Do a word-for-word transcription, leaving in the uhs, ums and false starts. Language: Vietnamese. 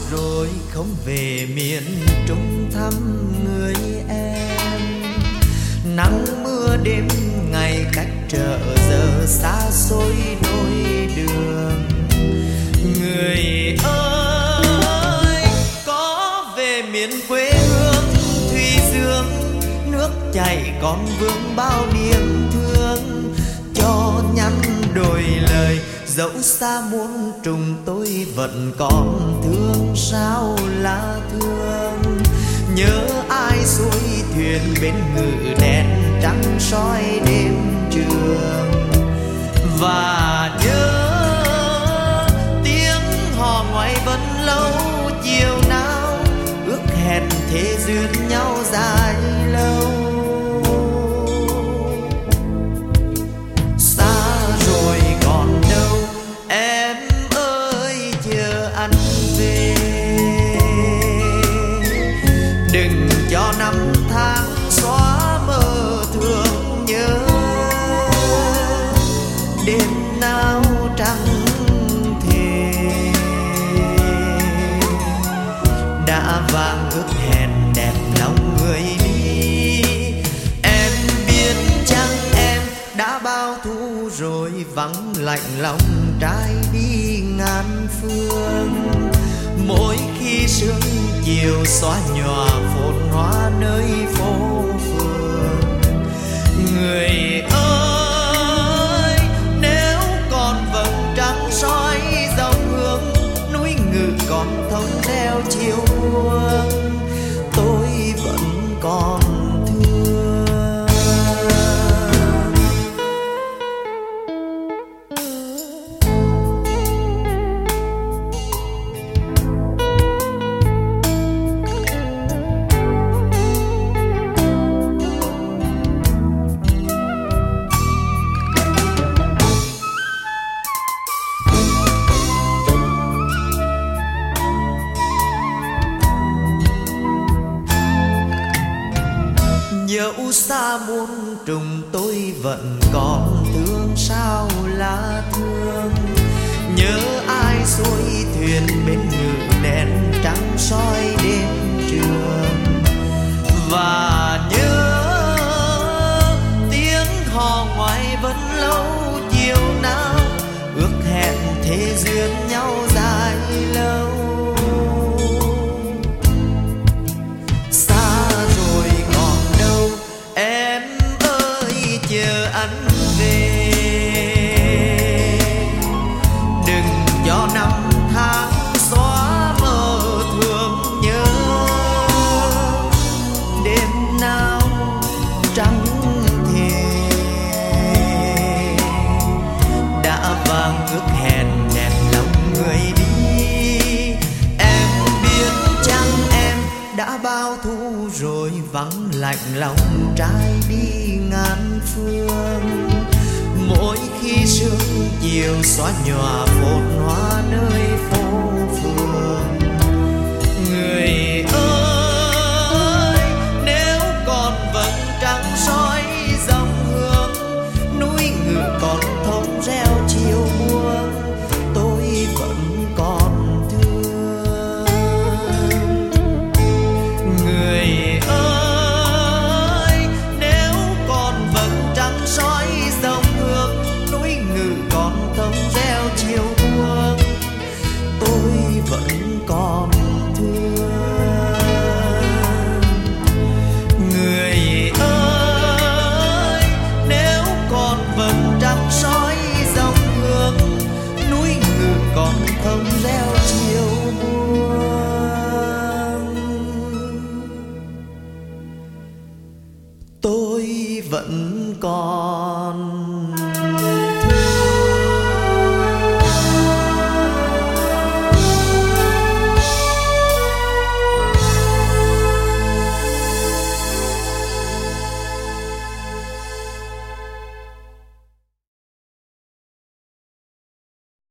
rồi không về miền Trung thăm người em. Nắng mưa đêm ngày cách trở giờ xa xôi đôi đường. Người ơi có về miền quê hương Thủy Dương, nước chảy còn vương bao niềm thương. Cho nhắn đôi lời dẫu xa muôn trùng tôi vẫn còn thương sao là thương. Nhớ ai xuôi thuyền bên ngự đèn trắng soi đêm trường. Và nhớ tiếng hò ngoài vẫn lâu chiều nào, ước hẹn thế duyên nhau dài lâu. Xa rồi còn đâu em ơi chờ anh về. Đừng cho năm tháng xóa mơ thương nhớ. Đêm nào trăng thề đã vang ước hẹn đẹp lòng người đi. Em biết chăng em đã bao thu rồi vắng lạnh lòng trai đi ngàn phương. Mỗi khi sương chiều xóa nhòa phồn hoa nơi phố phường. Người ơi nếu còn vầng trăng soi dòng hương, núi ngự còn thông theo chiều buông, tôi vẫn còn thương. Dẫu xa muôn trùng tôi vẫn còn thương sao là thương. Nhớ ai xuôi thuyền bên ngự đèn trắng soi đêm trường. Và nhớ tiếng hò ngoài vẫn lâu chiều nào, ước hẹn thế duyên nhau dài lâu. Chờ anh về. Đừng cho năm tháng xóa mơ thương nhớ. Đêm nào trắng thề đã vang ước hẹn đẹp lòng người đi. Em biết chăng em đã bao thu rồi vắng lạnh lòng trai đi ngàn phương. Mỗi khi sương chiều xóa nhòa phồn hoa nơi phố phường. Người ơi nếu còn vầng trăng soi dòng hương, núi ngự còn thông reo chiều buông, tôi vẫn còn thương. Người ơi nếu còn vầng trăng soi dòng hương, núi ngự còn thông reo chiều buông, tôi vẫn còn thương. Người ơi nếu còn vầng trăng soi dòng hương, núi ngự còn thông reo chiều buông, tôi vẫn còn